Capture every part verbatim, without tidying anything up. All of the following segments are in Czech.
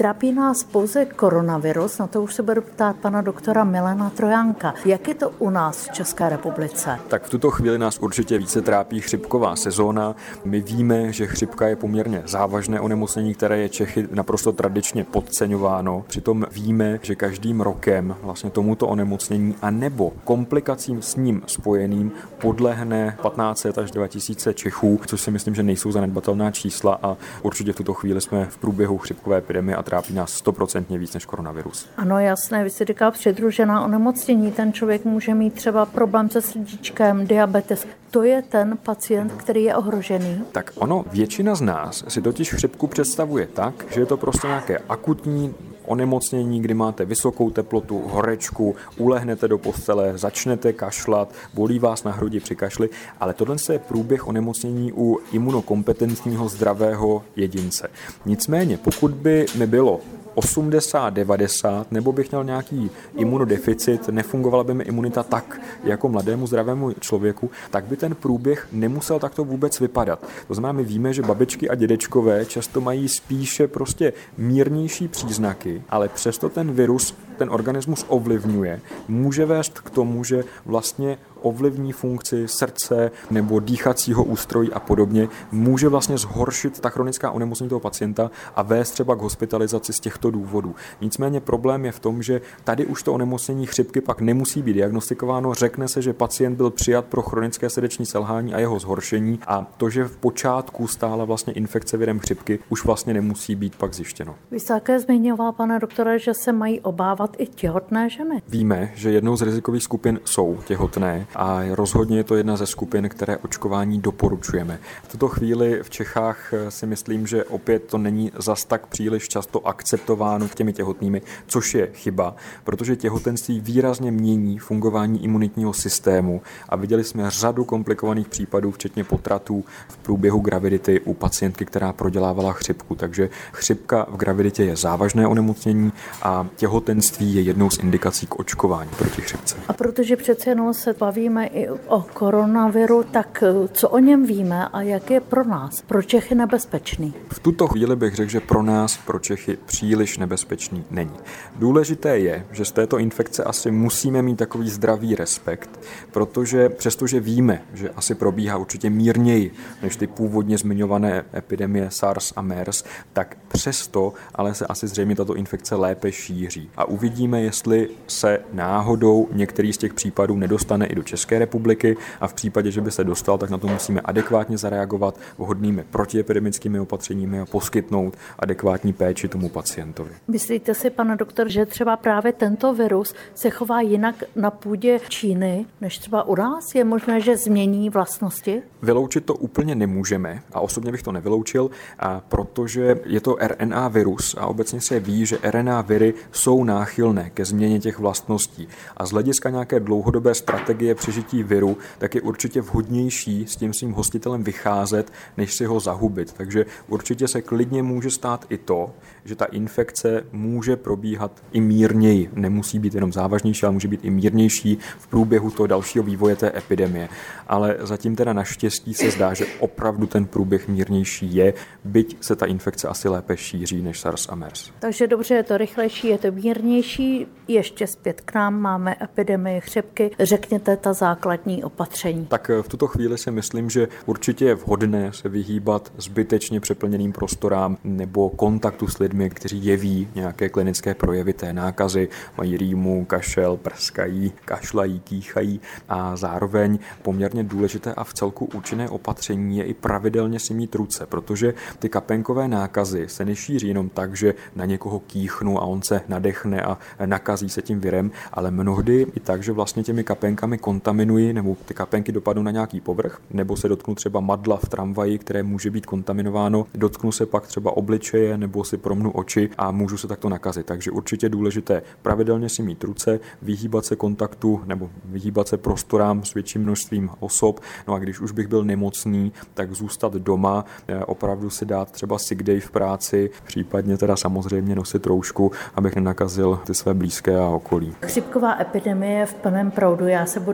Netrápí nás pouze koronavirus, na to už se budu ptát pana doktora Milana Trojánka. Jak je to u nás v České republice? Tak v tuto chvíli nás určitě více trápí chřipková sezóna. My víme, že chřipka je poměrně závažné onemocnění, které je Čechy naprosto tradičně podceňováno. Přitom víme, že každým rokem vlastně tomuto onemocnění a nebo komplikacím s ním spojeným podlehne patnáct set až dva tisíce Čechů, což si myslím, že nejsou zanedbatelná čísla a určitě v tuto chvíli jsme v průběhu chřipkové epidemie a trápí nás stoprocentně víc než koronavirus. Ano, jasné, vy jste říkal přidružená onemocnění, ten člověk může mít třeba problém se srdíčkem, diabetes. To je ten pacient, který je ohrožený? Tak ono, většina z nás si totiž chřipku představuje tak, že je to prostě nějaké akutní onemocnění, kdy máte vysokou teplotu, horečku, ulehnete do postele, začnete kašlat, bolí vás na hrudi při kašli, ale tohle je průběh onemocnění u imunokompetentního zdravého jedince. Nicméně, pokud by mi bylo osmdesát devadesát, nebo bych měl nějaký imunodeficit, nefungovala by mi imunita tak, jako mladému zdravému člověku, tak by ten průběh nemusel takto vůbec vypadat. To znamená, my víme, že babičky a dědečkové často mají spíše prostě mírnější příznaky, ale přesto ten virus ten organismus ovlivňuje, může vést k tomu, že vlastně ovlivní funkci srdce nebo dýchacího ústrojí a podobně, může vlastně zhoršit ta chronická onemocnění toho pacienta a vést třeba k hospitalizaci z těchto důvodů. Nicméně problém je v tom, že tady už to onemocnění chřipky pak nemusí být diagnostikováno, řekne se, že pacient byl přijat pro chronické srdeční selhání a jeho zhoršení a to, že v počátku stála vlastně infekce virem chřipky, už vlastně nemusí být pak zjištěno. Vy jste také zmiňoval, pane doktore, že se mají obávat i těhotné ženy. Víme, že jednou z rizikových skupin jsou těhotné a rozhodně je to jedna ze skupin, které očkování doporučujeme. V tuto chvíli v Čechách si myslím, že opět to není zas tak příliš často akceptováno těmi těhotnými, což je chyba, protože těhotenství výrazně mění fungování imunitního systému a viděli jsme řadu komplikovaných případů, včetně potratů v průběhu gravidity u pacientky, která prodělávala chřipku. Takže chřipka v graviditě je závažné onemocnění a těhotenství je jednou z indikací k očkování proti chřipce. A protože přece jenom se bavíme i o koronaviru, tak co o něm víme a jak je pro nás, pro Čechy nebezpečný? V tuto chvíli bych řekl, že pro nás, pro Čechy příliš nebezpečný není. Důležité je, že z této infekce asi musíme mít takový zdravý respekt, protože přestože víme, že asi probíhá určitě mírněji než ty původně zmiňované epidemie SARS a MERS, tak přesto ale se asi zřejmě tato infekce lépe šíří. A uvidíme, jestli se náhodou některý z těch případů nedostane i do České republiky a v případě, že by se dostal, tak na to musíme adekvátně zareagovat vhodnými protiepidemickými opatřeními a poskytnout adekvátní péči tomu pacientovi. Myslíte si, pane doktor, že třeba právě tento virus se chová jinak na půdě Číny, než třeba u nás? Je možné, že změní vlastnosti? Vyloučit to úplně nemůžeme a osobně bych to nevyloučil, a protože je to R N A virus a obecně se ví, že R N A viry jsou náchylné ke změně těch vlastností a z hlediska nějaké dlouhodobé strategie přežití viru, tak je určitě vhodnější s tím svým hostitelem vycházet, než si ho zahubit. Takže určitě se klidně může stát i to, že ta infekce může probíhat i mírněji. Nemusí být jenom závažnější, ale může být i mírnější v průběhu toho dalšího vývoje té epidemie. Ale zatím teda naštěstí se zdá, že opravdu ten průběh mírnější je, byť se ta infekce asi lépe šíří než SARS a MERS. Takže dobře, je to rychlejší, je to mírnější. Ještě zpět k nám máme epidemii chřipky. Řekněte ta základní opatření. Tak v tuto chvíli si myslím, že určitě je vhodné se vyhýbat zbytečně přeplněným prostorám nebo kontaktu s lidmi, kteří jeví nějaké klinické projevy té nákazy, mají rýmu, kašel, prskají, kašlají, kýchají a zároveň poměrně důležité a v celku účinné opatření je i pravidelně si mít ruce, protože ty kapénkové nákazy se nešíří jenom tak, že na někoho kýchnu a on se nadechne a nakazí se tím virem, ale mnohdy i tak, že vlastně těmi kapénkami kontaminují nebo ty kapénky dopadnou na nějaký povrch, nebo se dotknu třeba madla v tramvaji, které může být kontaminováno, dotknu se pak třeba obličeje nebo si promnu oči a můžu se takto nakazit. Takže určitě důležité pravidelně si mít ruce, vyhýbat se kontaktu nebo vyhýbat se prostorám s větším množstvím osob. No a když už bych byl nemocný, tak zůstat doma, opravdu si dát třeba sick day v práci, případně teda samozřejmě nosit roušku, abych nenakazil ty své blízké a okolí. Chřipková epidemie je v plném proudu. Já se budu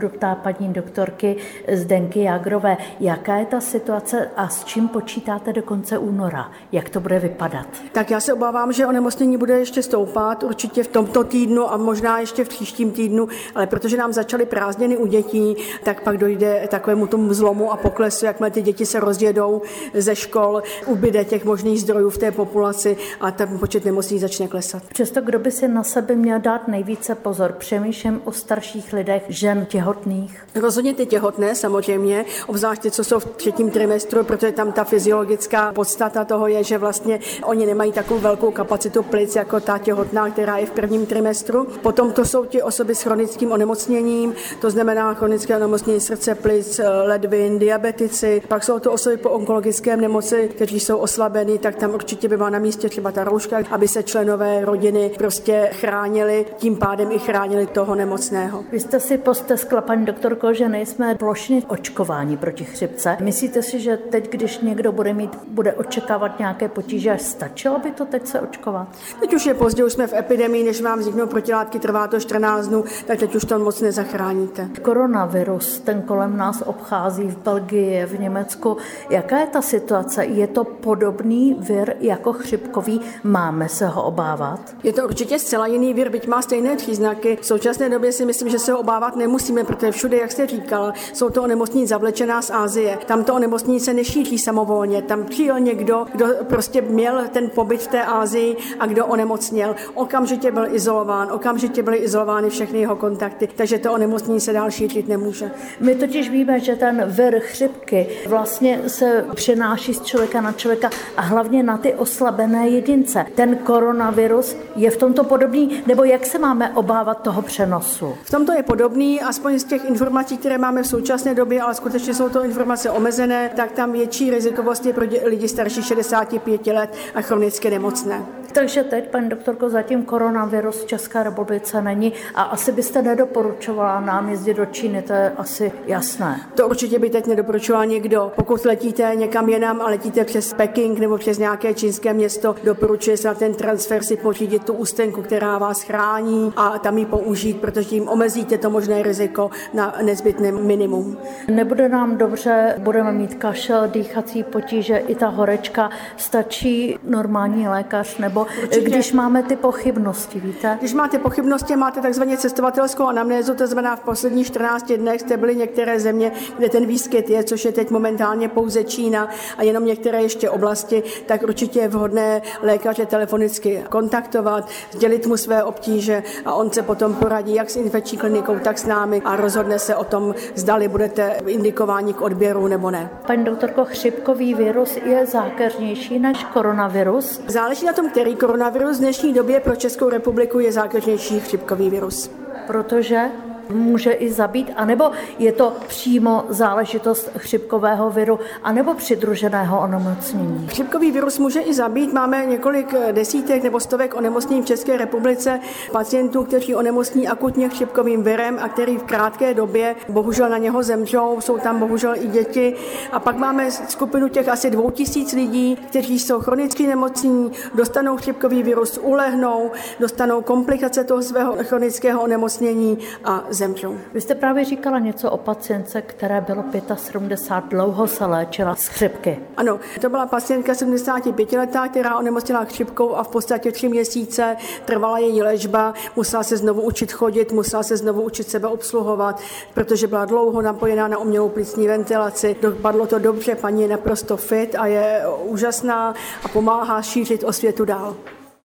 budu ptát paní doktorky Zdenky Jágrové, jaká je ta situace a s čím počítáte do konce února? Jak to bude vypadat? Tak já se obávám, že onemocnění bude ještě stoupat, určitě v tomto týdnu a možná ještě v příštím týdnu, ale protože nám začaly prázdniny u dětí, tak pak dojde takovému tomu zlomu a poklesu, jakmile ty děti se rozjedou ze škol, ubyde těch možných zdrojů v té populaci a ten počet nemocných začne klesat. Přesto kdo by si na sebe měl dát nejvíce pozor? Přemýšlím o starších lidech, žen těhotných. Rozhodně ty těhotné samozřejmě, obzvlášť ty, co jsou v třetím trimestru, protože tam ta fyziologická podstata toho je, že vlastně oni nemají takovou velkou kapacitu plic jako ta těhotná, která je v prvním trimestru. Potom to jsou ti osoby s chronickým onemocněním, to znamená chronické onemocnění srdce, plic, ledvin, diabetici. Pak jsou to osoby po onkologickém nemoci, kteří jsou oslabení, tak tam určitě by byla na místě třeba ta rouška, aby se členové rodiny prostě chránili, tím pádem i chránili toho nemocného. Vy jste si posteskla, paní doktorko, že nejsme plošně očkováni proti chřipce. Myslíte si, že teď, když někdo bude mít, bude očekávat nějaké potíže, stačilo by to teď se očkovat? Teď už je pozdě, už jsme v epidemii, než vám vzniknou protilátky, trvá to čtrnáct dnů, tak teď už to moc nezachráníte. Koronavirus, ten kolem nás obchází v Belgii, v Německu. Jaká je ta situace? Je to podobný vir jako chřipkový? Máme se ho obávat? Je to určitě zcela jiný vir, byť má stejné příznaky. V současné době si myslím, že se ho obávat nemusíme, protože všude, jak jste říkal, jsou to onemocnění zavlečená z Asie. Tam to onemocnění se nešíří samovolně. Tam přijel někdo, kdo prostě měl ten pobyt v té Asii a kdo onemocněl. Okamžitě byl izolován, okamžitě byly izolovány všechny jeho kontakty, takže to onemocnění se dál šířit nemůže. My totiž víme, že ten vir chřipky vlastně se přenáší z člověka na člověka a hlavně na ty oslabené jedince. Ten koronavirus je v tomto podobný, nebo jak se máme obávat toho přenosu? V tomto je podobný, aspoň z těch informací, které máme v současné době, ale skutečně jsou to informace omezené, tak tam větší rizikovost je pro lidi starší šedesáti pěti let a chronicky nemocné. Takže teď, paní doktorko, zatím koronavirus v České republice není a asi byste nedoporučovala nám jezdit do Číny, to je asi jasné. To určitě by teď nedoporučoval někdo. Pokud letíte někam jinam a letíte přes Peking nebo přes nějaké čínské město, doporučuje se na ten transfer si pořídit tu ústenku, která vás chrání a tam ji použít, protože tím omezíte to možné riziko na nezbytné minimum. Nebude nám dobře, budeme mít kašel, dýchací potíže, i ta horečka. Stačí normální lékař nebo určitě. Když máme ty pochybnosti, víte? Když máte pochybnosti, máte takzvaně cestovatelskou anamnézu, to znamená v posledních čtrnácti dnech jste byli některé země, kde ten výskyt je, což je teď momentálně pouze Čína a jenom některé ještě oblasti, tak určitě je vhodné lékaře telefonicky kontaktovat, sdělit mu své obtíže a on se potom poradí jak s infekční klinikou, tak s námi a rozhodne se o tom, zdali budete indikováni k odběru nebo ne. Paní doktorko, chřipkový virus je zákeřnější než koronavirus? Záleží na tom, který koronavirus v dnešní době pro Českou republiku je zákeřnější chřipkový virus. Protože může i zabít, anebo je to přímo záležitost chřipkového viru, anebo přidruženého onemocnění? Chřipkový virus může i zabít. Máme několik desítek nebo stovek onemocnění v České republice pacientů, kteří onemocní akutně chřipkovým virem a který v krátké době bohužel na něho zemřou. Jsou tam bohužel i děti. A pak máme skupinu těch asi dvou tisíc lidí, kteří jsou chronicky nemocní, dostanou chřipkový virus, ulehnou, dostanou komplikace toho svého chronického onemocnění a zemřou. Vy jste právě říkala něco o pacientce, které bylo sedmdesát pět, dlouho se léčila z chřipky. Ano, to byla pacientka sedmdesátipětiletá, která onemocněla chřipkou a v podstatě tři měsíce trvala její léčba, musela se znovu učit chodit, musela se znovu učit sebe obsluhovat, protože byla dlouho napojená na umělou plicní ventilaci. Dopadlo to dobře, paní je naprosto fit a je úžasná a pomáhá šířit osvětu dál.